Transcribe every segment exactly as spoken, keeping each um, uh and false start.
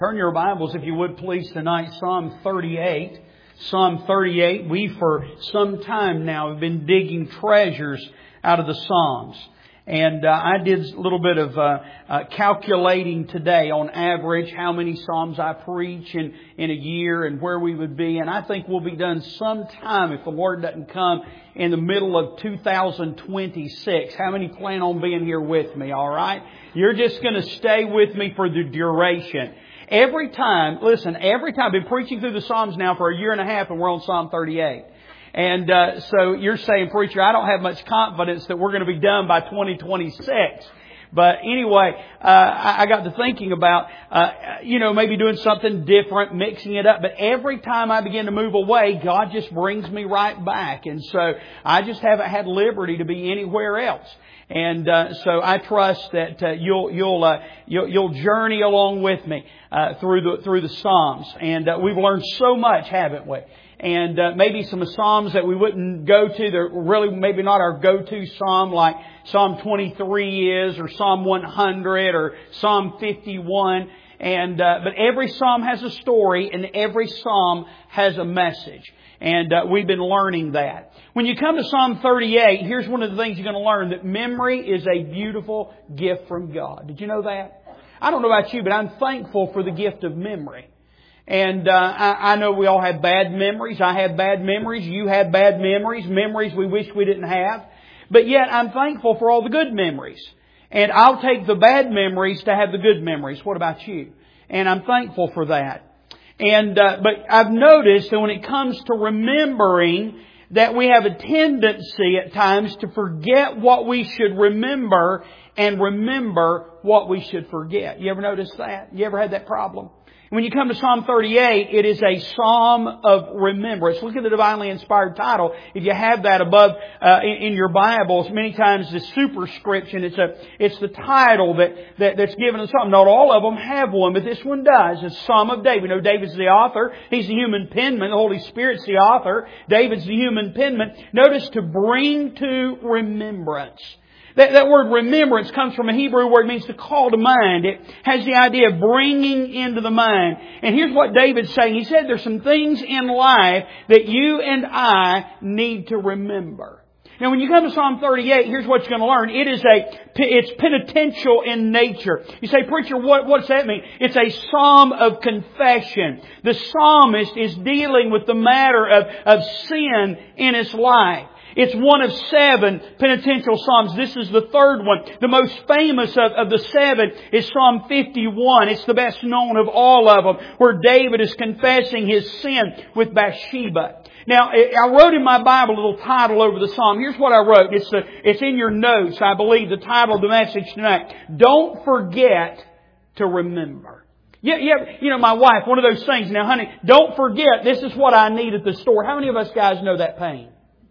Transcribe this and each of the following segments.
Turn your Bibles, if you would please, tonight, Psalm thirty-eight. Psalm thirty-eight, we for some time now have been digging treasures out of the Psalms. And uh, I did a little bit of uh, uh, calculating today on average how many Psalms I preach in, in a year and where we would be. And I think we'll be done sometime if the Lord doesn't come in the middle of two thousand twenty-six. How many plan on being here with me, all right? You're just going to stay with me for the duration. Every time, listen, every time, I've been preaching through the Psalms now for a year and a half and we're on Psalm thirty-eight. And uh, so you're saying, preacher, I don't have much confidence that we're going to be done by twenty twenty-six. But anyway, uh, I, I got to thinking about, uh, you know, maybe doing something different, mixing it up. But every time I begin to move away, God just brings me right back. And so I just haven't had liberty to be anywhere else. And uh, so I trust that uh, you'll you'll, uh, you'll you'll journey along with me uh, through the through the Psalms. And uh, we've learned so much, haven't we? And uh, maybe some Psalms that we wouldn't go to, they're really maybe not our go-to Psalm, like Psalm twenty-three is, or Psalm one hundred, or Psalm fifty-one. And uh, but every Psalm has a story, and every Psalm has a message. And uh, we've been learning that. When you come to Psalm thirty-eight, here's one of the things you're going to learn, that memory is a beautiful gift from God. Did you know that? I don't know about you, but I'm thankful for the gift of memory. And uh, I, I know we all have bad memories. I have bad memories. You have bad memories. Memories we wish we didn't have. But yet I'm thankful for all the good memories. And I'll take the bad memories to have the good memories. What about you? And I'm thankful for that. And uh, but I've noticed that when it comes to remembering, that we have a tendency at times to forget what we should remember and remember what we should forget. You ever notice that? You ever had that problem? When you come to Psalm thirty-eight, it is a psalm of remembrance. Look at the divinely inspired title. If you have that above uh, in, in your Bibles, many times the superscription, it's a it's the title that, that that's given to something. Not all of them have one, but this one does. It's Psalm of David. We know David's the author. He's the human penman. The Holy Spirit's the author. David's the human penman. Notice, to bring to remembrance. That, that word remembrance comes from a Hebrew word, means to call to mind. It has the idea of bringing into the mind. And here's what David's saying. He said there's some things in life that you and I need to remember. Now when you come to Psalm thirty-eight, here's what you're going to learn. It is a, it's penitential in nature. You say, preacher, what, what's that mean? It's a psalm of confession. The psalmist is dealing with the matter of, of sin in his life. It's one of seven penitential psalms. This is the third one. The most famous of, of the seven is Psalm fifty-one. It's the best known of all of them, where David is confessing his sin with Bathsheba. Now, I wrote in my Bible a little title over the psalm. Here's what I wrote. It's, the, it's in your notes, I believe, the title of the message tonight. Don't forget to remember. Yeah, yeah, you know, my wife, one of those things. Now, honey, don't forget, this is what I need at the store. How many of us guys know that pain?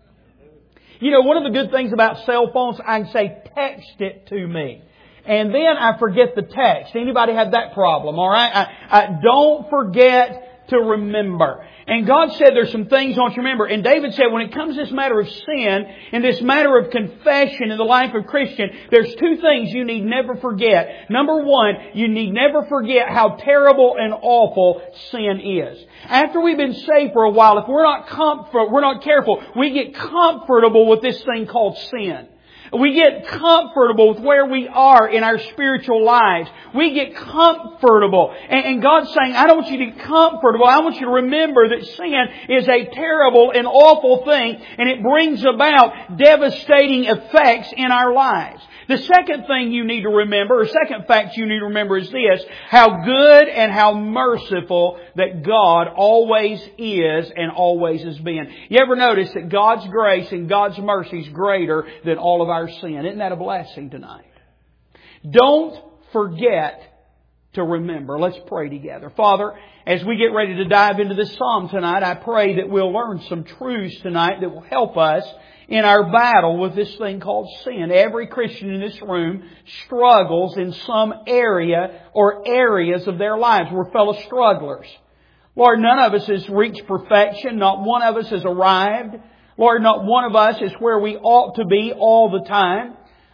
You know, one of the good things about cell phones, I can say, text it to me. And then I forget the text. Anybody have that problem, all right? I, I don't forget to remember. And God said there's some things I want you to remember. And David said when it comes to this matter of sin and this matter of confession in the life of Christian, there's two things you need never forget. Number one, you need never forget how terrible and awful sin is. After we've been saved for a while, if we're not comfort, we're not careful, we get comfortable with this thing called sin. We get comfortable with where we are in our spiritual lives. We get comfortable. And, and God's saying, I don't want you to get comfortable. I want you to remember that sin is a terrible and awful thing, and it brings about devastating effects in our lives. The second thing you need to remember, or second fact you need to remember, is this: how good and how merciful that God always is and always has been. You ever notice that God's grace and God's mercy is greater than all of our sin? Isn't that a blessing tonight? Don't forget to remember. Let's pray together. Father, as we get ready to dive into this psalm tonight, I pray that we'll learn some truths tonight that will help us in our battle with this thing called sin. Every Christian in this room struggles in some area or areas of their lives. We're fellow strugglers. Lord, none of us has reached perfection. Not one of us has arrived. Lord, not one of us is where we ought to be all the time.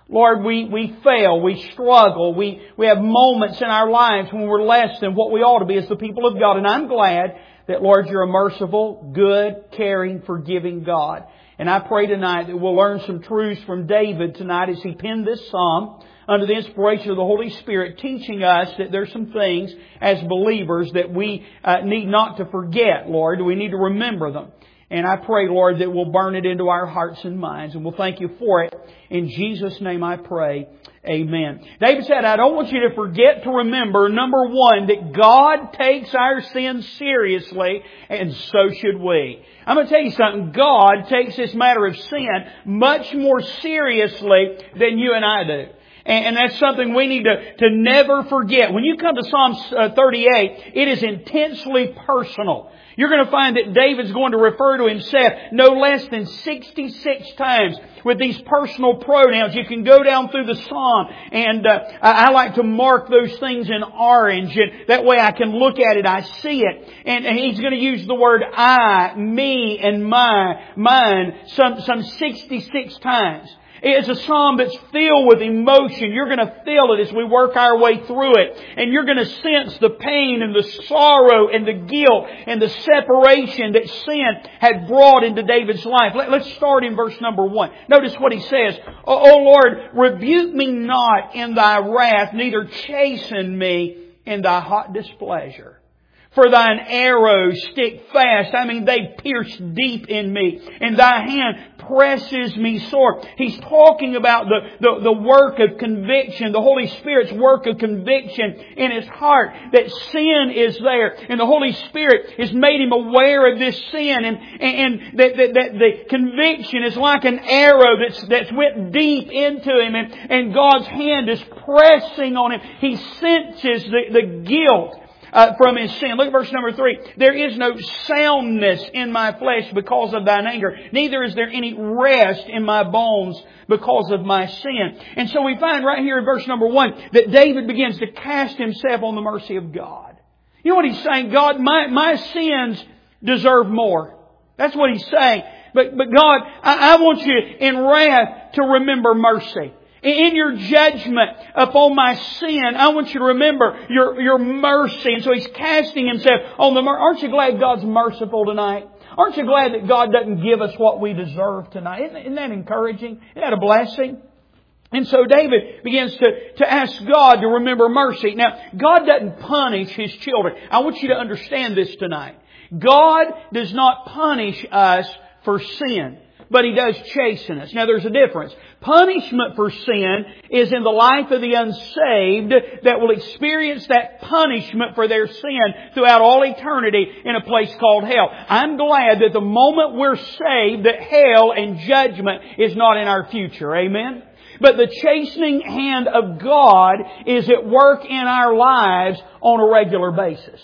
Lord, we, we fail, we struggle, we, we have moments in our lives when we're less than what we ought to be as the people of God. And I'm glad that, Lord, You're a merciful, good, caring, forgiving God. And I pray tonight that we'll learn some truths from David tonight as he penned this psalm under the inspiration of the Holy Spirit, teaching us that there's some things as believers that we uh, need not to forget, Lord. We need to remember them. And I pray, Lord, that we'll burn it into our hearts and minds. And we'll thank You for it. In Jesus' name I pray. Amen. David said, I don't want you to forget to remember, number one, that God takes our sins seriously, and so should we. I'm going to tell you something. God takes this matter of sin much more seriously than you and I do. And that's something we need to, to never forget. When you come to Psalm thirty-eight, it is intensely personal. You're going to find that David's going to refer to himself no less than sixty-six times with these personal pronouns. You can go down through the psalm, and uh, I like to mark those things in orange, and that way I can look at it, I see it. And, and he's going to use the word I, me, and my, mine some, some sixty-six times. It's a psalm that's filled with emotion. You're going to feel it as we work our way through it. And you're going to sense the pain and the sorrow and the guilt and the separation that sin had brought into David's life. Let's start in verse number one. Notice what he says. O Lord, rebuke me not in Thy wrath, neither chasten me in Thy hot displeasure. For Thine arrows stick fast. I mean, they pierce deep in me. And Thy hand presses me sore. He's talking about the, the, the work of conviction, the Holy Spirit's work of conviction in his heart, that sin is there. And the Holy Spirit has made him aware of this sin. And, and that, that, that the conviction is like an arrow that's, that's went deep into him. And, and God's hand is pressing on him. He senses the, the guilt Uh, from his sin. Look at verse number three. There is no soundness in my flesh because of Thine anger. Neither is there any rest in my bones because of my sin. And so we find right here in verse number one that David begins to cast himself on the mercy of God. You know what he's saying? God, my, my sins deserve more. That's what he's saying. But, but God, I, I want You in wrath to remember mercy. In Your judgment upon my sin, I want You to remember Your, your mercy. And so he's casting himself on the mercy. Aren't you glad God's merciful tonight? Aren't you glad that God doesn't give us what we deserve tonight? Isn't, isn't that encouraging? Isn't that a blessing? And so David begins to, to ask God to remember mercy. Now, God doesn't punish His children. I want you to understand this tonight. God does not punish us for sin, but He does chasten us. Now there's a difference. Punishment for sin is in the life of the unsaved that will experience that punishment for their sin throughout all eternity in a place called hell. I'm glad that the moment we're saved, that hell and judgment is not in our future. Amen? But the chastening hand of God is at work in our lives on a regular basis.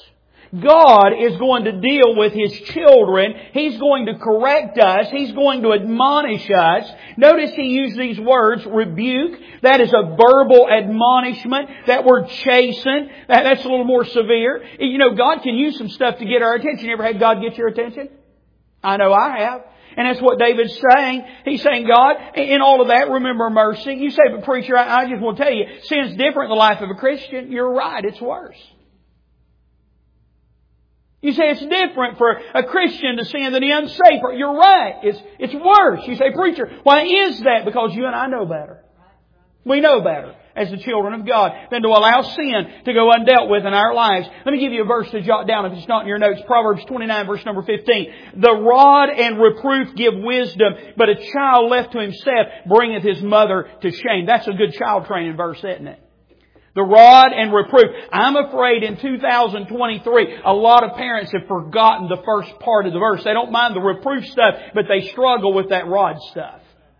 God is going to deal with His children. He's going to correct us. He's going to admonish us. Notice He used these words, rebuke. That is a verbal admonishment. That word chasten, that, that's a little more severe. You know, God can use some stuff to get our attention. You ever had God get your attention? I know I have. And that's what David's saying. He's saying, God, in all of that, remember mercy. You say, but preacher, I, I just want to tell you, sin's different in the life of a Christian. You're right, it's worse. You say it's different for a Christian to sin than the unsaved. You're right. It's, it's worse. You say, preacher, why is that? Because you and I know better. We know better as the children of God than to allow sin to go undealt with in our lives. Let me give you a verse to jot down if it's not in your notes. Proverbs twenty-nine verse number fifteen. The rod and reproof give wisdom, but a child left to himself bringeth his mother to shame. That's a good child training verse, isn't it? The rod and reproof. I'm afraid in two thousand twenty-three, a lot of parents have forgotten the first part of the verse. They don't mind the reproof stuff, but they struggle with that rod stuff.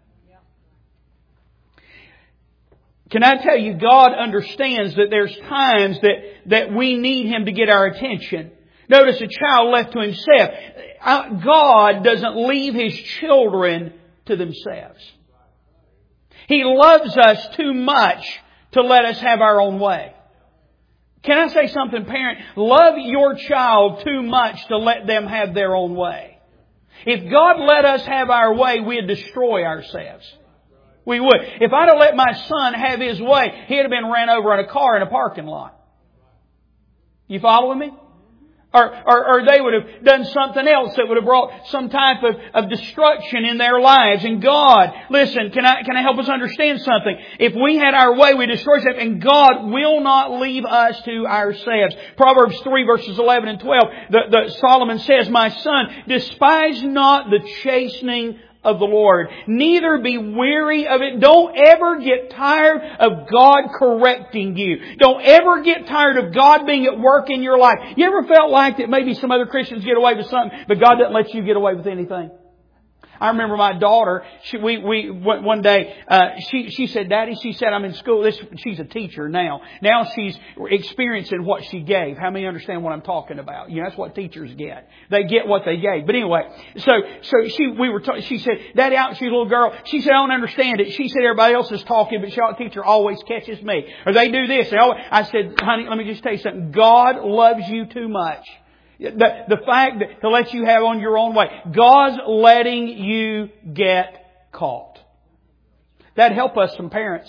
Can I tell you, God understands that there's times that, that we need Him to get our attention. Notice a child left to himself. God doesn't leave His children to themselves. He loves us too much to let us have our own way. Can I say something, parent? Love your child too much to let them have their own way. If God let us have our way, we'd destroy ourselves. We would. If I'd have let my son have his way, he'd have been ran over in a car in a parking lot. You following me? Or, or, or they would have done something else that would have brought some type of, of destruction in their lives. And God, listen, can I, can I help us understand something? If we had our way, we destroy something. And God will not leave us to ourselves. Proverbs three verses eleven and twelve, the, the Solomon says, "My son, despise not the chastening of the Lord, neither be weary of it." Don't ever get tired of God correcting you. Don't ever get tired of God being at work in your life. You ever felt like that maybe some other Christians get away with something, but God doesn't let you get away with anything? I remember my daughter, she, we, we, one day, uh, she, she said, "Daddy," she said, "I'm in school." This, she's a teacher now. Now she's experiencing what she gave. How many understand what I'm talking about? You know, that's what teachers get. They get what they gave. But anyway, so, so she, we were, ta- she said, "Daddy," out, she's a little girl. She said, "I don't understand it." She said, "Everybody else is talking, but your teacher always catches me." Or they do this. They always, I said, "Honey, let me just tell you something. God loves you too much. The, the fact that to let you have on your own way. God's letting you get caught." That'd help us, some parents.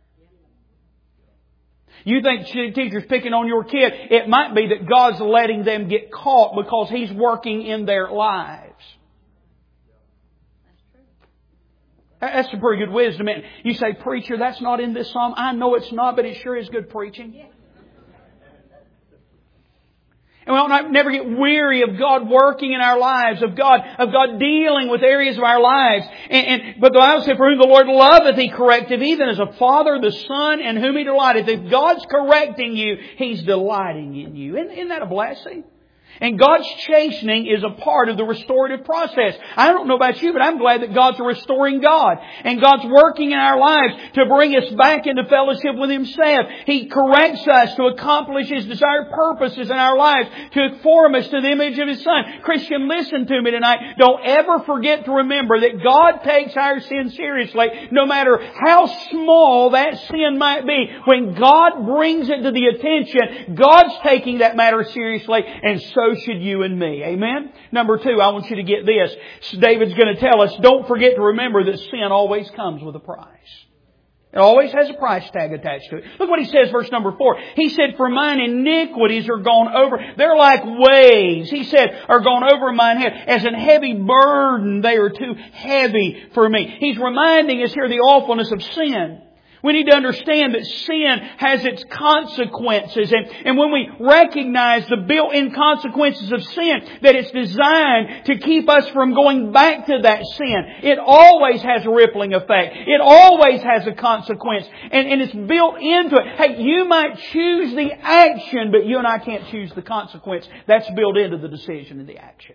You think teacher's picking on your kid. It might be that God's letting them get caught because He's working in their lives. That's some pretty good wisdom. You say, "Preacher, that's not in this psalm." I know it's not, but it sure is good preaching. And we don't never get weary of God working in our lives, of God, of God dealing with areas of our lives. And, and but the Bible said, "For whom the Lord loveth, He correcteth, even as a father the son in whom He delighteth." If God's correcting you, He's delighting in you. Isn't, isn't that a blessing? And God's chastening is a part of the restorative process. I don't know about you, but I'm glad that God's a restoring God. And God's working in our lives to bring us back into fellowship with Himself. He corrects us to accomplish His desired purposes in our lives, to form us to the image of His Son. Christian, listen to me tonight. Don't ever forget to remember that God takes our sin seriously, no matter how small that sin might be. When God brings it to the attention, God's taking that matter seriously, and so So should you and me. Amen? Number two, I want you to get this. David's going to tell us, don't forget to remember that sin always comes with a price. It always has a price tag attached to it. Look what he says, verse number four. He said, "For mine iniquities are gone over." They're like waves. He said, "Are gone over mine head. As an heavy burden, they are too heavy for me." He's reminding us here the awfulness of sin. We need to understand that sin has its consequences. And, and when we recognize the built-in consequences of sin, that it's designed to keep us from going back to that sin. It always has a rippling effect. It always has a consequence. And, and it's built into it. Hey, you might choose the action, but you and I can't choose the consequence. That's built into the decision and the action.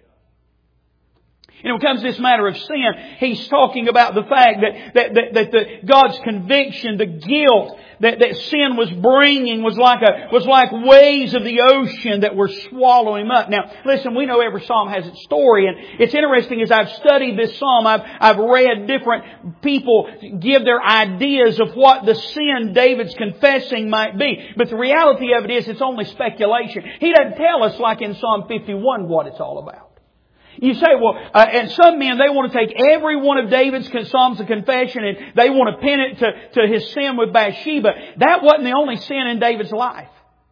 And when it comes to this matter of sin, he's talking about the fact that, that, that, that the, God's conviction, the guilt that, that sin was bringing was like a, was like waves of the ocean that were swallowing him up. Now, listen, we know every psalm has its story, and it's interesting as I've studied this psalm, I've, I've read different people give their ideas of what the sin David's confessing might be. But the reality of it is it's only speculation. He doesn't tell us like in Psalm fifty-one what it's all about. You say, well, uh, and some men, they want to take every one of David's Psalms of confession and they want to pin it to, to his sin with Bathsheba. That wasn't the only sin in David's life.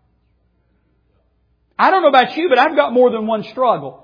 I don't know about you, but I've got more than one struggle.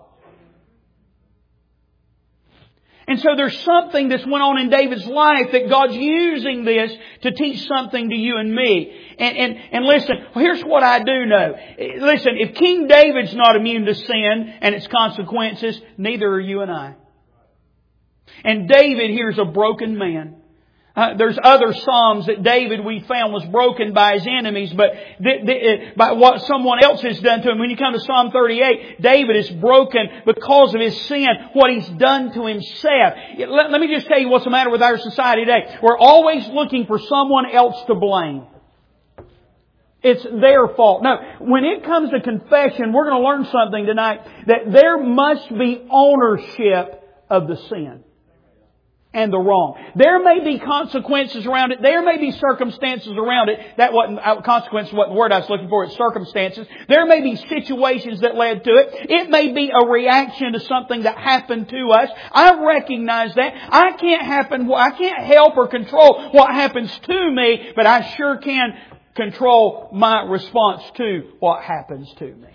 And so there's something that's went on in David's life that God's using this to teach something to you and me. And, and, and listen, here's what I do know. Listen, if King David's not immune to sin and its consequences, neither are you and I. And David here's a broken man. Uh, there's other Psalms that David we found was broken by his enemies, but th- th- by what someone else has done to him. When you come to Psalm thirty-eight, David is broken because of his sin, what he's done to himself. Let, let me just tell you what's the matter with our society today. We're always looking for someone else to blame. It's their fault. No, when it comes to confession, we're going to learn something tonight, that there must be ownership of the sin. and the wrong. There may be consequences around it. There may be circumstances around it. That wasn't, consequence wasn't the word I was looking for. It's circumstances. There may be situations that led to it. It may be a reaction to something that happened to us. I recognize that. I can't happen, I can't help or control what happens to me, but I sure can control my response to what happens to me.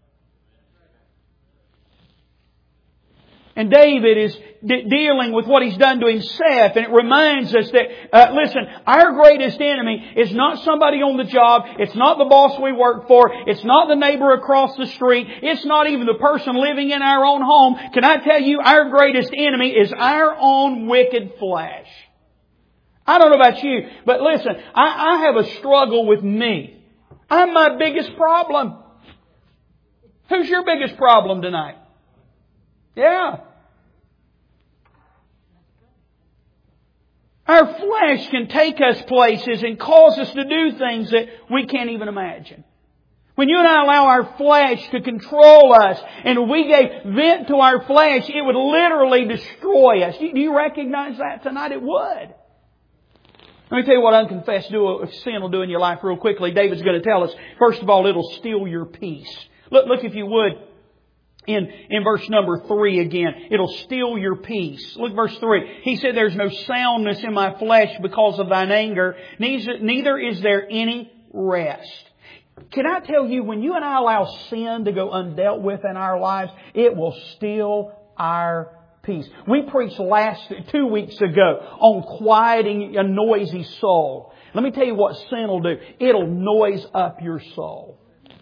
And David is de- dealing with what he's done to himself, and it reminds us that, uh, listen, our greatest enemy is not somebody on the job, it's not the boss we work for, it's not the neighbor across the street, it's not even the person living in our own home. Can I tell you, our greatest enemy is our own wicked flesh. I don't know about you, but listen, I, I have a struggle with me. I'm my biggest problem. Who's your biggest problem tonight? Yeah. Our flesh can take us places and cause us to do things that we can't even imagine. When you and I allow our flesh to control us and we gave vent to our flesh, it would literally destroy us. Do you recognize that tonight? It would. Let me tell you what unconfessed sin will do in your life real quickly. David's going to tell us. First of all, it'll steal your peace. Look, look if you would. In, in verse number three again, it'll steal your peace. Look verse three. He said, there's no soundness in my flesh because of thine anger. Neither, neither is there any rest. Can I tell you, when you and I allow sin to go undealt with in our lives, it will steal our peace. We preached last, two weeks ago on quieting a noisy soul. Let me tell you what sin will do. It'll noise up your soul.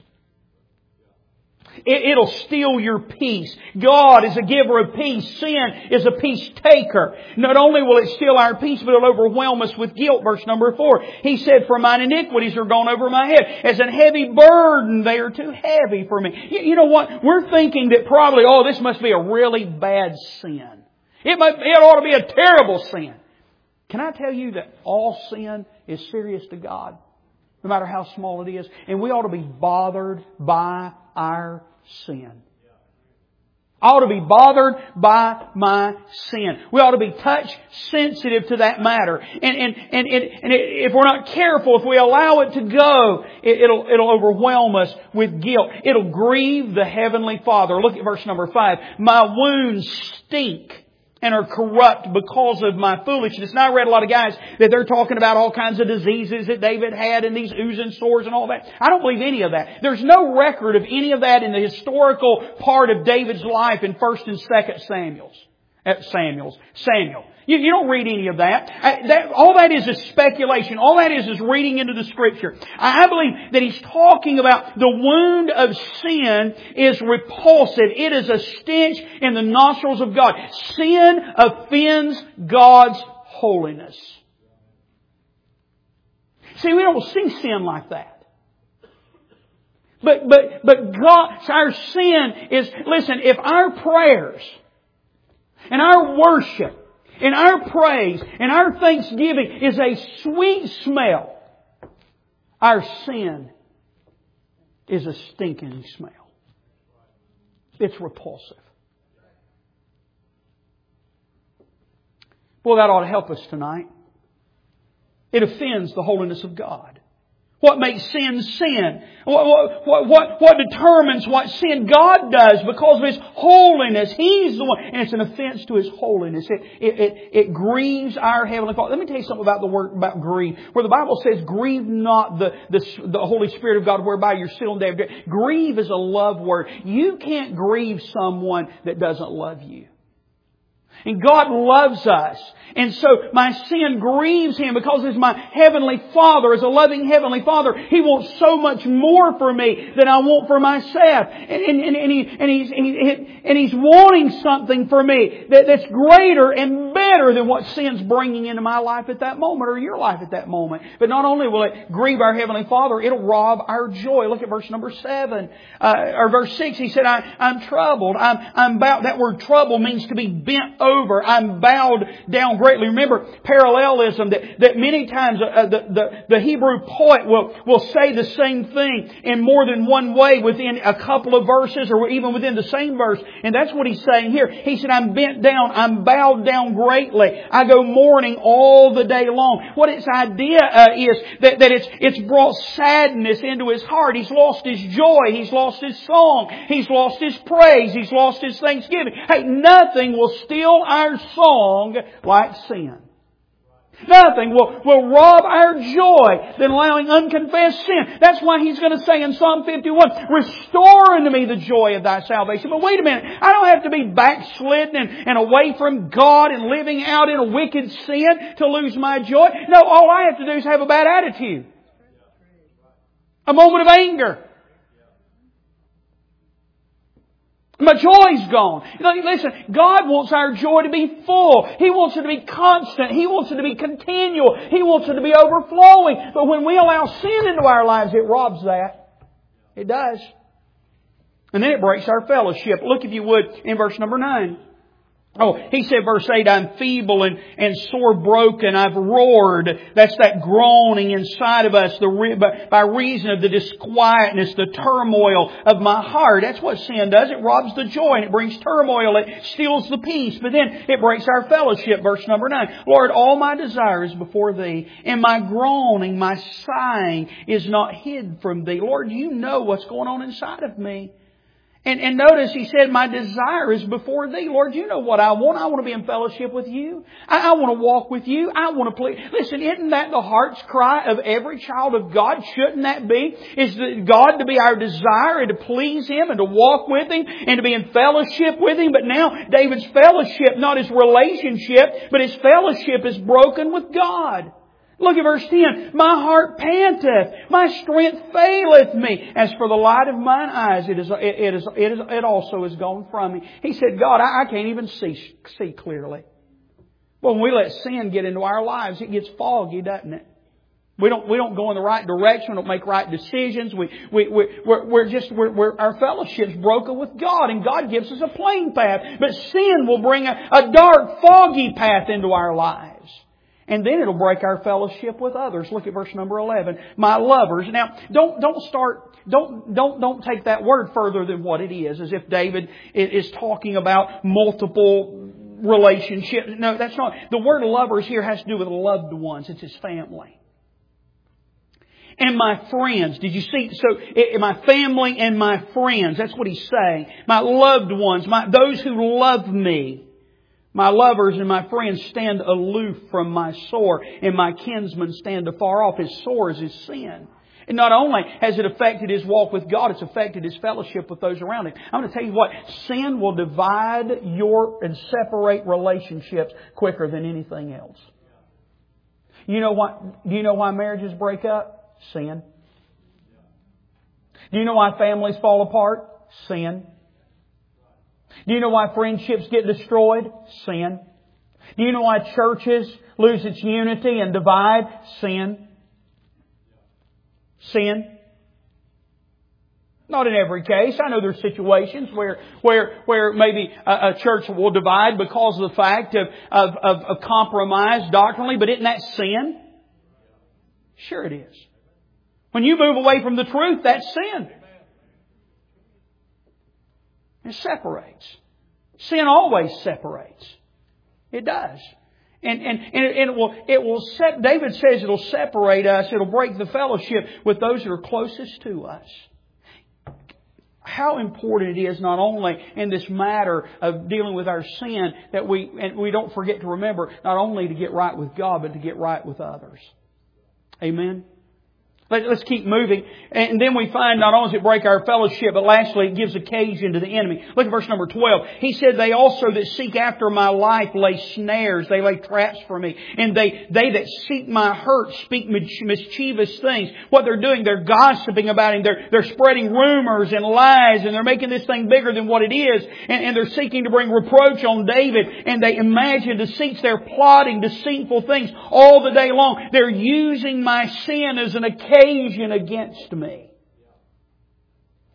It'll steal your peace. God is a giver of peace. Sin is a peace taker. Not only will it steal our peace, but it'll overwhelm us with guilt. Verse number four. He said, for mine iniquities are gone over my head. As an heavy burden, they are too heavy for me. You know what? We're thinking that probably, oh, this must be a really bad sin. It might, it ought to be a terrible sin. Can I tell you that all sin is serious to God? No matter how small it is. And we ought to be bothered by our sin. I ought to be bothered by my sin. We ought to be touch sensitive to that matter. And, and, and, and, and if we're not careful, if we allow it to go, it, it'll, it'll overwhelm us with guilt. It'll grieve the Heavenly Father. Look at verse number five. My wounds stink and are corrupt because of my foolishness. Now I read a lot of guys that they're talking about all kinds of diseases that David had and these oozing sores and all that. I don't believe any of that. There's no record of any of that in the historical part of David's life in First and Second Samuel's. Samuel's. Samuel. You, you don't read any of that. I, that. All that is is speculation. All that is is reading into the Scripture. I, I believe that he's talking about the wound of sin is repulsive. It is a stench in the nostrils of God. Sin offends God's holiness. See, we don't see sin like that. But, but, but God, our sin is, listen, if our prayers and our worship and our praise and our thanksgiving is a sweet smell, our sin is a stinking smell. It's repulsive. Well, that ought to help us tonight. It offends the holiness of God. What makes sin sin? What, what, what, what determines what sin? God does because of His holiness. He's the one. And it's an offense to His holiness. It, it, it, it grieves our Heavenly Father. Let me tell you something about the word about grieve. Where the Bible says, grieve not the, the, the Holy Spirit of God whereby you're sealed in day. Grieve is a love word. You can't grieve someone that doesn't love you. And God loves us. And so my sin grieves Him because as my Heavenly Father, as a loving Heavenly Father, He wants so much more for me than I want for myself. And, and, and, and, he, and, he's, he, and He's wanting something for me that, that's greater and better than what sin's bringing into my life at that moment or your life at that moment. But not only will it grieve our Heavenly Father, it'll rob our joy. Look at verse number seven. Uh, or verse six, He said, I, I'm troubled. I'm, I'm bowed. That word trouble means to be bent over. I'm bowed down greatly. Remember parallelism that, that many times uh, the, the, the Hebrew poet will, will say the same thing in more than one way within a couple of verses or even within the same verse. And that's what he's saying here. He said, I'm bent down. I'm bowed down greatly. greatly. I go mourning all the day long. What its idea uh, is that, that it's, it's brought sadness into his heart. He's lost his joy. He's lost his song. He's lost his praise. He's lost his thanksgiving. Hey, nothing will steal our song like sin. Nothing will, will rob our joy than allowing unconfessed sin. That's why He's going to say in Psalm fifty-one, restore unto me the joy of Thy salvation. But wait a minute, I don't have to be backslidden and, and away from God and living out in a wicked sin to lose my joy. No, all I have to do is have a bad attitude. A moment of anger. My joy's gone. Listen, God wants our joy to be full. He wants it to be constant. He wants it to be continual. He wants it to be overflowing. But when we allow sin into our lives, it robs that. It does. And then it breaks our fellowship. Look, if you would, in verse number nine. Oh, he said, verse eight, I'm feeble and, and sore broken. I've roared. That's that groaning inside of us the, by, by reason of the disquietness, the turmoil of my heart. That's what sin does. It robs the joy and it brings turmoil. It steals the peace. But then it breaks our fellowship. Verse number nine. Lord, all my desire is before Thee, and my groaning, my sighing is not hid from Thee. Lord, You know what's going on inside of me. And, and notice he said, my desire is before Thee. Lord, You know what I want. I want to be in fellowship with You. I, I want to walk with You. I want to please. Listen, isn't that the heart's cry of every child of God? Shouldn't that be? Is that God to be our desire and to please Him and to walk with Him and to be in fellowship with Him? But now David's fellowship, not his relationship, but his fellowship is broken with God. Look at verse ten. My heart panteth, my strength faileth me. As for the light of mine eyes, it is, it is, it is, it also is gone from me. He said, God, I, I can't even see, see clearly. Well, when we let sin get into our lives, it gets foggy, doesn't it? We don't, we don't go in the right direction. We don't make right decisions. We, we, we, we're, we're just, we're, we're, our fellowship's broken with God, and God gives us a plain path. But sin will bring a, a dark, foggy path into our lives. And then it'll break our fellowship with others. Look at verse number eleven. My lovers. Now, don't, don't start, don't, don't, don't take that word further than what it is, as if David is talking about multiple relationships. No, that's not. The word lovers here has to do with loved ones. It's his family. And my friends. Did you see? So, my family and my friends. That's what he's saying. My loved ones. My, those who love me. My lovers and my friends stand aloof from my sore, and my kinsmen stand afar off. His sore is his sin. And not only has it affected his walk with God, it's affected his fellowship with those around him. I'm going to tell you what, sin will divide your and separate relationships quicker than anything else. You know what? Do you know why marriages break up? Sin. Do you know why families fall apart? Sin. Do you know why friendships get destroyed? Sin. Do you know why churches lose its unity and divide? Sin. Sin. Not in every case. I know there's situations where where where maybe a, a church will divide because of the fact of, of, of, of compromise doctrinally, but isn't that sin? Sure it is. When you move away from the truth, that's sin. It separates. Sin always separates. It does. And, and, and, it, and it will, it will set, David says it'll separate us. It'll break the fellowship with those that are closest to us. How important it is not only in this matter of dealing with our sin that we, and we don't forget to remember not only to get right with God, but to get right with others. Amen. Let's keep moving. And then we find not only does it break our fellowship, but lastly it gives occasion to the enemy. Look at verse number twelve. He said, they also that seek after my life lay snares. They lay traps for me. And they, they that seek my hurt speak mischievous things. What they're doing, they're gossiping about him. They're, they're spreading rumors and lies. And they're making this thing bigger than what it is. And, and they're seeking to bring reproach on David. And they imagine deceits. They're plotting deceitful things all the day long. They're using my sin as an occasion occasion against me.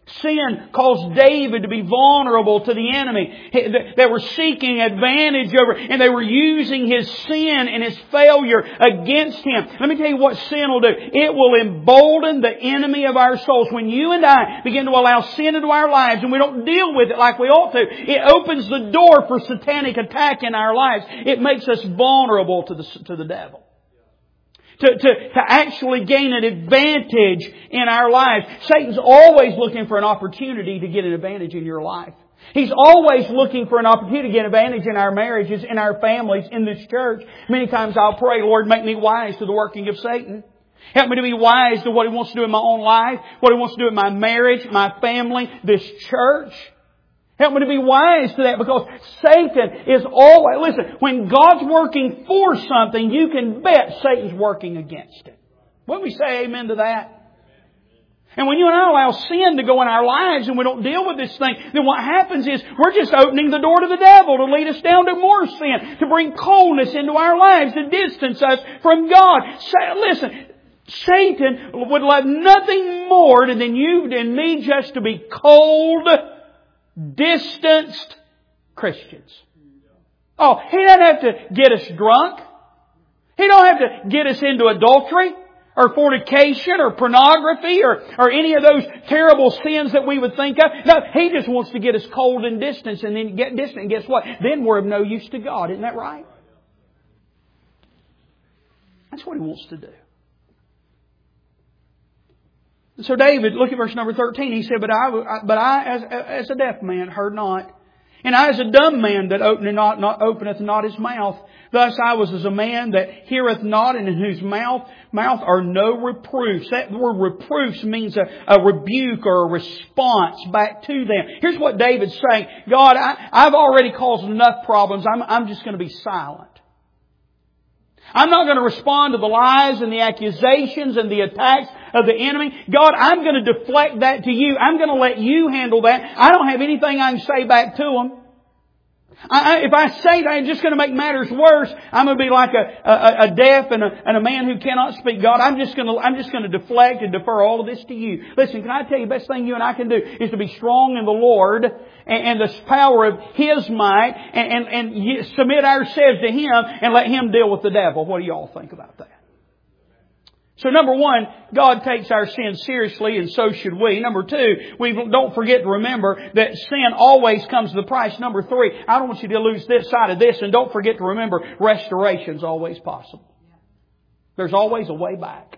Sin caused David to be vulnerable to the enemy. They were seeking advantage over, and they were using his sin and his failure against him. Let me tell you what sin will do. It will embolden the enemy of our souls. When you and I begin to allow sin into our lives and we don't deal with it like we ought to, it opens the door for satanic attack in our lives. It makes us vulnerable to the, to the devil. To, to, to actually gain an advantage in our lives. Satan's always looking for an opportunity to get an advantage in your life. He's always looking for an opportunity to get an advantage in our marriages, in our families, in this church. Many times I'll pray, Lord, make me wise to the working of Satan. Help me to be wise to what he wants to do in my own life, what he wants to do in my marriage, my family, this church. Help me to be wise to that, because Satan is always, listen, when God's working for something, you can bet Satan's working against it. Wouldn't we say amen to that? And when you and I allow sin to go in our lives and we don't deal with this thing, then what happens is we're just opening the door to the devil to lead us down to more sin, to bring coldness into our lives, to distance us from God. Listen, Satan would love nothing more than you and me just to be cold, distanced Christians. Oh, He doesn't have to get us drunk. He don't have to get us into adultery or fornication or pornography or, or any of those terrible sins that we would think of. No, He just wants to get us cold and distant, and then get distant. And guess what? Then we're of no use to God. Isn't that right? That's what He wants to do. So David, look at verse number thirteen. He said, But I, but I as, as a deaf man, heard not. And I as a dumb man that openeth not, not, openeth not his mouth. Thus I was as a man that heareth not, and in whose mouth, mouth are no reproofs. That word reproofs means a, a rebuke or a response back to them. Here's what David's saying. God, I, I've already caused enough problems. I'm, I'm just going to be silent. I'm not going to respond to the lies and the accusations and the attacks of the enemy. God, I'm going to deflect that to You. I'm going to let You handle that. I don't have anything I can say back to them. I, I, if I say that, it's just going to make matters worse. I'm going to be like a, a, a deaf and a, and a man who cannot speak. God, I'm just going to, I'm just going to deflect and defer all of this to You. Listen, can I tell you the best thing you and I can do is to be strong in the Lord and, and the power of His might, and, and, and submit ourselves to Him and let Him deal with the devil. What do you all think about that? So number one, God takes our sin seriously, and so should we. Number two, we don't forget to remember that sin always comes with a price. Number three, I don't want you to lose this side of this, and don't forget to remember restoration is always possible. There's always a way back.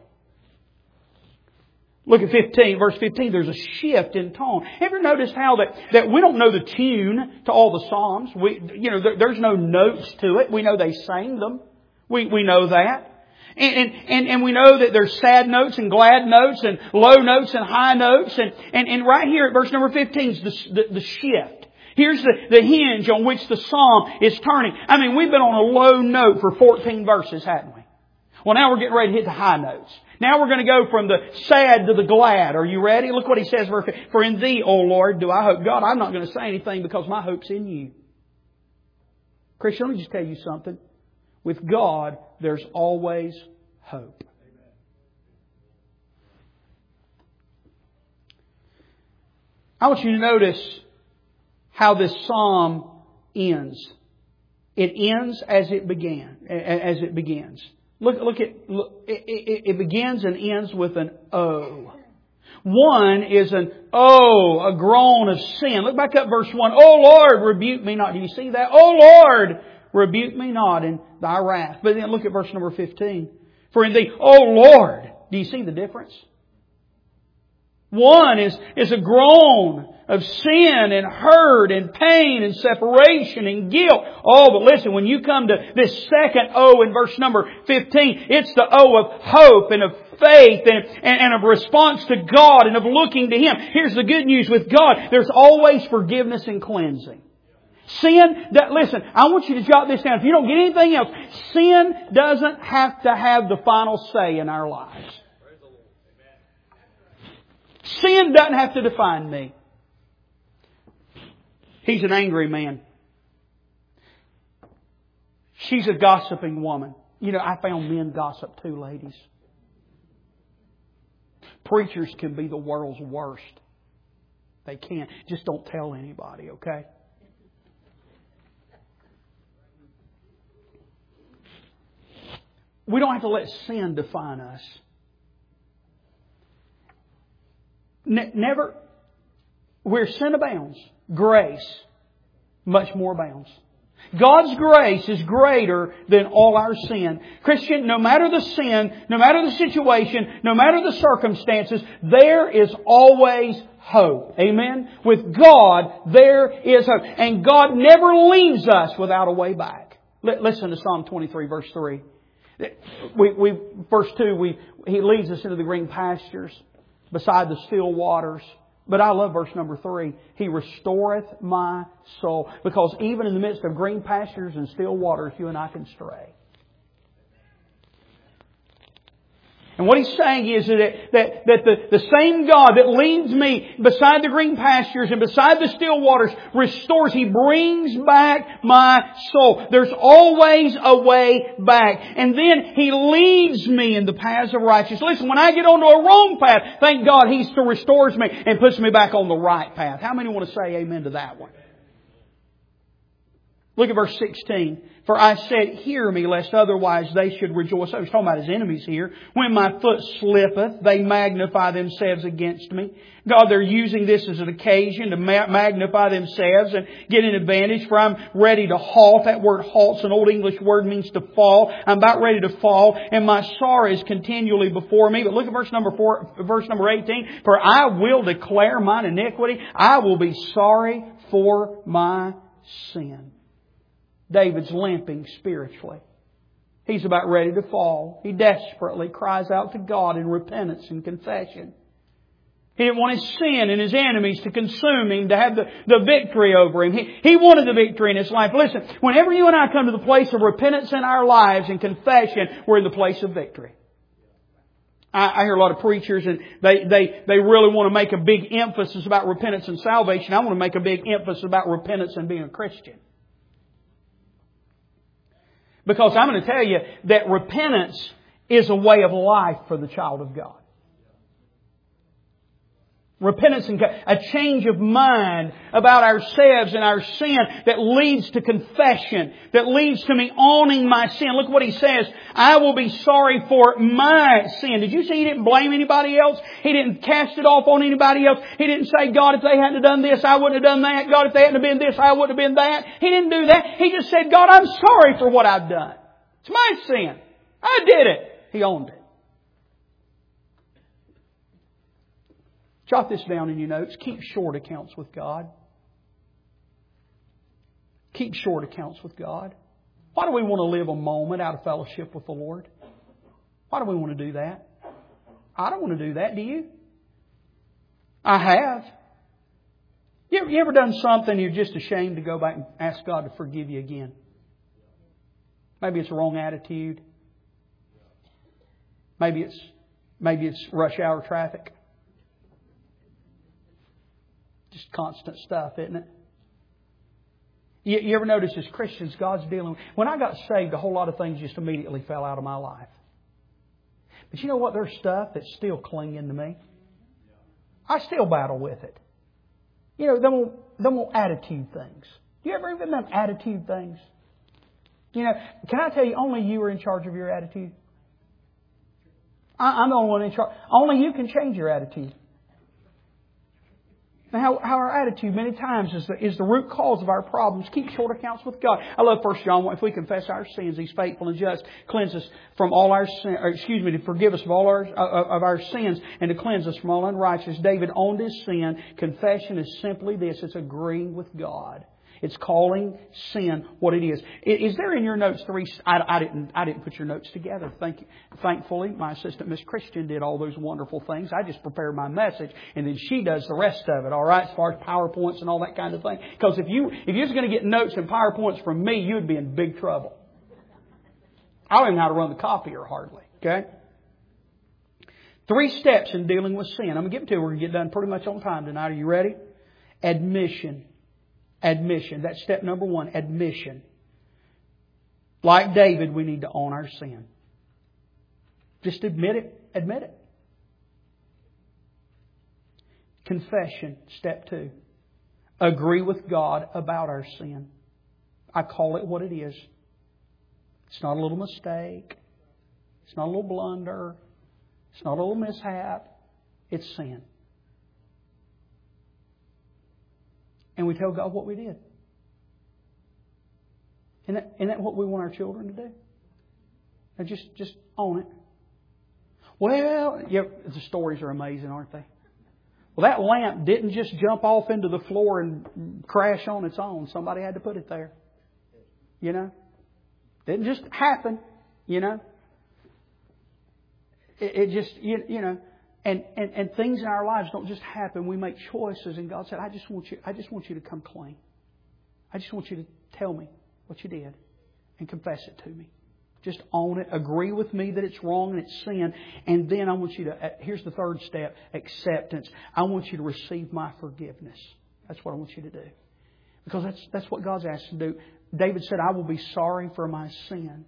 Look at fifteen, verse fifteen, there's a shift in tone. Ever noticed how that, that we don't know the tune to all the Psalms? We, you know, there, there's no notes to it. We know they sang them. We, we know that. And, and, and we know that there's sad notes and glad notes and low notes and high notes. And, and, and right here at verse number fifteen is the, the, the shift. Here's the, the hinge on which the psalm is turning. I mean, we've been on a low note for fourteen verses, haven't we? Well, now we're getting ready to hit the high notes. Now we're going to go from the sad to the glad. Are you ready? Look what he says. For in Thee, O Lord, do I hope. God, I'm not going to say anything because my hope's in You. Christian, let me just tell you something. With God, there's always hope. I want you to notice how this psalm ends. It ends as it began. As it begins. Look, look at. Look, it, it, it begins and ends with an O. One is an O, a groan of sin. Look back up verse one. O Lord, rebuke me not. Do you see that? O Lord, rebuke me not in Thy wrath. But then look at verse number fifteen. For in Thee, O Lord. Do you see the difference? One is, is a groan of sin and hurt and pain and separation and guilt. Oh, but listen, when you come to this second O in verse number fifteen, it's the O of hope and of faith and, and, and of response to God and of looking to Him. Here's the good news with God. There's always forgiveness and cleansing. Sin, that, listen, I want you to jot this down. If you don't get anything else, sin doesn't have to have the final say in our lives. Sin doesn't have to define me. He's an angry man. She's a gossiping woman. You know, I found men gossip too, ladies. Preachers can be the world's worst. They can. Just don't tell anybody, okay? We don't have to let sin define us. Ne- never, where sin abounds, grace much more abounds. God's grace is greater than all our sin. Christian, no matter the sin, no matter the situation, no matter the circumstances, there is always hope. Amen? With God, there is hope. And God never leaves us without a way back. L- listen to Psalm twenty-three, verse three. We, we, verse two, we, He leads us into the green pastures beside the still waters. But I love verse number three. He restoreth my soul. Because even in the midst of green pastures and still waters, you and I can stray. And what he's saying is that, that, that the, the same God that leads me beside the green pastures and beside the still waters restores. He brings back my soul. There's always a way back. And then He leads me in the paths of righteousness. Listen, when I get onto a wrong path, thank God He still restores me and puts me back on the right path. How many want to say amen to that one? Look at verse sixteen. For I said, hear me, lest otherwise they should rejoice. I was talking about His enemies here. When my foot slippeth, they magnify themselves against me. God, they're using this as an occasion to ma- magnify themselves and get an advantage. For I'm ready to halt. That word halt's an old English word, means to fall. I'm about ready to fall, and my sorrow is continually before me. But look at verse number four, verse number eighteen. For I will declare mine iniquity. I will be sorry for my sin. David's limping spiritually. He's about ready to fall. He desperately cries out to God in repentance and confession. He didn't want his sin and his enemies to consume him, to have the, the victory over him. He, he wanted the victory in his life. Listen, whenever you and I come to the place of repentance in our lives and confession, we're in the place of victory. I, I hear a lot of preachers and they, they, they really want to make a big emphasis about repentance and salvation. I want to make a big emphasis about repentance and being a Christian. Because I'm going to tell you that repentance is a way of life for the child of God. Repentance and a change of mind about ourselves and our sin that leads to confession, that leads to me owning my sin. Look what he says. I will be sorry for my sin. Did you see he didn't blame anybody else? He didn't cast it off on anybody else. He didn't say, God, if they hadn't have done this, I wouldn't have done that. God, if they hadn't have been this, I wouldn't have been that. He didn't do that. He just said, God, I'm sorry for what I've done. It's my sin. I did it. He owned it. Jot this down in your notes. Keep short accounts with God. Keep short accounts with God. Why do we want to live a moment out of fellowship with the Lord? Why do we want to do that? I don't want to do that, do you? I have. You ever, you ever done something you're just ashamed to go back and ask God to forgive you again? Maybe it's a wrong attitude. Maybe it's, maybe it's rush hour traffic. Just constant stuff, isn't it? You, you ever notice as Christians, God's dealing with... When I got saved, a whole lot of things just immediately fell out of my life. But you know what? There's stuff that's still clinging to me. I still battle with it. You know, them old, them old attitude things. You ever even them attitude things? You know, can I tell you, only you are in charge of your attitude? I, I'm the only one in charge. Only you can change your attitude. Now, how, how our attitude many times is the, is the root cause of our problems. Keep short accounts with God. I love First John one. If we confess our sins, He's faithful and just, cleanse us from all our sin, or excuse me, to forgive us of all our of our sins and to cleanse us from all unrighteousness. David owned his sin. Confession is simply this: it's agreeing with God. It's calling sin what it is. Is there in your notes three? I, I didn't. I didn't put your notes together. Thank you. Thankfully, my assistant, Miss Christian, did all those wonderful things. I just prepared my message, and then she does the rest of it. All right, as far as PowerPoints and all that kind of thing. Because if you if you're going to get notes and PowerPoints from me, you'd be in big trouble. I don't even know how to run the copier hardly. Okay. Three steps in dealing with sin. I'm going to give it to you. We're going to get done pretty much on time tonight. Are you ready? Admission. Admission. That's step number one. Admission. Like David, we need to own our sin. Just admit it. Admit it. Confession, step two. Agree with God about our sin. I call it what it is. It's not a little mistake. It's not a little blunder. It's not a little mishap. It's sin. And we tell God what we did. Isn't that, isn't that what we want our children to do? And just, just own it. Well, yeah, the stories are amazing, aren't they? Well, that lamp didn't just jump off into the floor and crash on its own. Somebody had to put it there. You know? Didn't just happen. You know? It, it just, you, you know, and, and, and things in our lives don't just happen. We make choices, and God said, I just want you, I just want you to come clean. I just want you to tell me what you did and confess it to me. Just own it. Agree with me that it's wrong and it's sin. And then I want you to, here's the third step, acceptance. I want you to receive my forgiveness. That's what I want you to do. Because that's, that's what God's asked to do. David said, I will be sorry for my sin.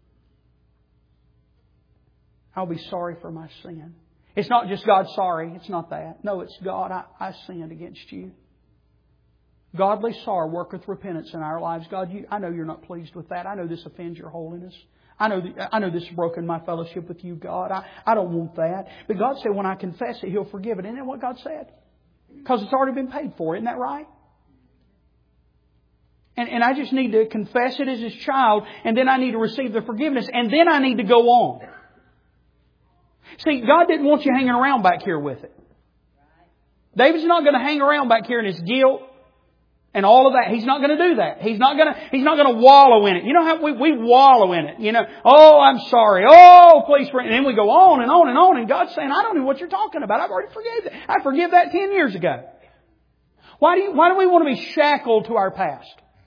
I'll be sorry for my sin. It's not just God sorry. It's not that. No, it's God, I, I sinned against you. Godly sorrow worketh repentance in our lives. God, you, I know you're not pleased with that. I know this offends your holiness. I know I know this has broken my fellowship with you, God. I, I don't want that. But God said when I confess it, He'll forgive it. Isn't that what God said? Because it's already been paid for. Isn't that right? And, and I just need to confess it as His child, and then I need to receive the forgiveness, and then I need to go on. See, God didn't want you hanging around back here with it. David's not going to hang around back here in his guilt and all of that. He's not going to do that. He's not going to, he's not going to wallow in it. You know how we, we wallow in it. You know, oh, I'm sorry. Oh, please. And then we go on and on and on. And God's saying, I don't know what you're talking about. I've already forgiven that. I forgive that ten years ago. Why do you, why do we want to be shackled to our past?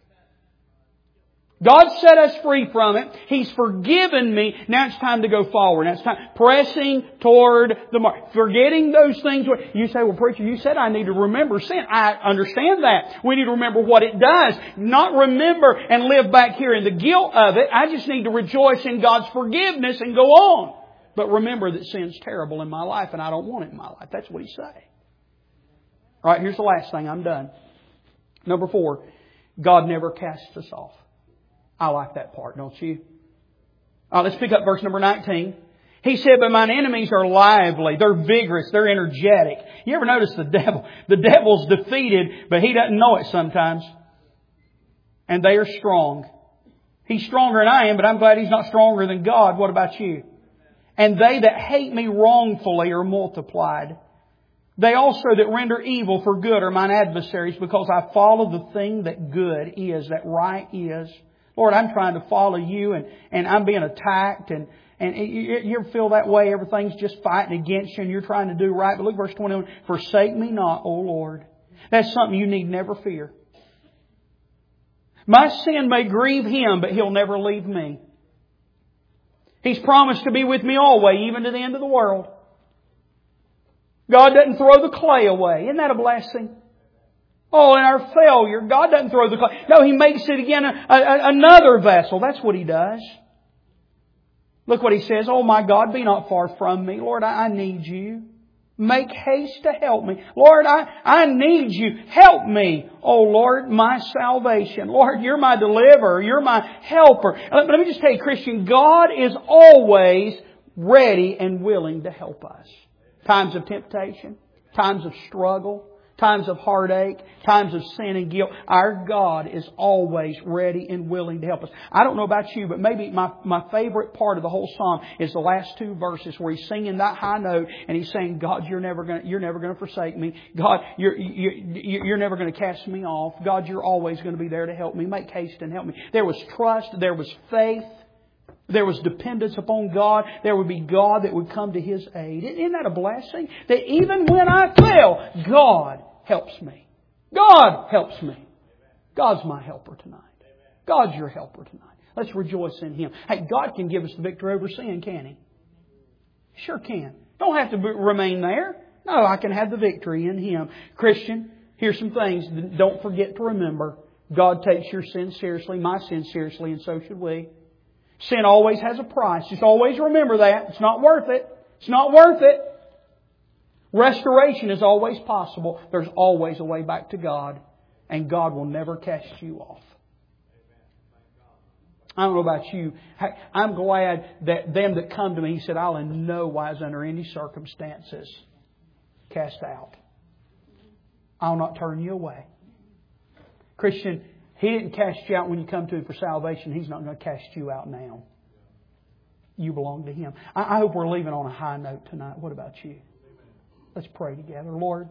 God set us free from it. He's forgiven me. Now it's time to go forward. Now it's time pressing toward the mark. Forgetting those things. You say, well, preacher, you said I need to remember sin. I understand that. We need to remember what it does. Not remember and live back here in the guilt of it. I just need to rejoice in God's forgiveness and go on. But remember that sin's terrible in my life and I don't want it in my life. That's what He's saying. All right, here's the last thing. I'm done. Number four, God never casts us off. I like that part, don't you? Uh, let's pick up verse number nineteen. He said, but mine enemies are lively. They're vigorous. They're energetic. You ever notice the devil? The devil's defeated, but he doesn't know it sometimes. And they are strong. He's stronger than I am, but I'm glad he's not stronger than God. What about you? And they that hate me wrongfully are multiplied. They also that render evil for good are mine adversaries, because I follow the thing that good is, that right is. Lord, I'm trying to follow you and, and I'm being attacked and, and you, you ever feel that way? Everything's just fighting against you and you're trying to do right. But look, verse twenty-one, forsake me not, O Lord. That's something you need never fear. My sin may grieve Him, but He'll never leave me. He's promised to be with me always, even to the end of the world. God doesn't throw the clay away. Isn't that a blessing? Oh, in our failure, God doesn't throw the clay. No, He makes it again a, a, another vessel. That's what He does. Look what He says. Oh my God, be not far from me. Lord, I, I need You. Make haste to help me. Lord, I, I need You. Help me. Oh Lord, my salvation. Lord, You're my deliverer. You're my helper. Let, let me just tell you, Christian, God is always ready and willing to help us. Times of temptation, times of struggle, times of heartache, times of sin and guilt. Our God is always ready and willing to help us. I don't know about you, but maybe my, my favorite part of the whole psalm is the last two verses where He's singing that high note and He's saying, God, you're never going to, you're never going to forsake me. God, you're, you're, you're never going to cast me off. God, You're always going to be there to help me. Make haste and help me. There was trust. There was faith. There was dependence upon God. There would be God that would come to His aid. Isn't that a blessing? That even when I fail, God helps me. God helps me. God's my helper tonight. God's your helper tonight. Let's rejoice in Him. Hey, God can give us the victory over sin, can He? Sure can. Don't have to be, remain there. No, I can have the victory in Him. Christian, here's some things. Don't forget to remember. God takes your sin seriously, my sin seriously, and so should we. Sin always has a price. Just always remember that. It's not worth it. It's not worth it. Restoration is always possible. There's always a way back to God. And God will never cast you off. I don't know about you. I'm glad that them that come to me, He said, I'll in no wise under any circumstances cast out. I'll not turn you away. Christian, He didn't cast you out when you come to Him for salvation. He's not going to cast you out now. You belong to Him. I hope we're leaving on a high note tonight. What about you? Let's pray together. Lord,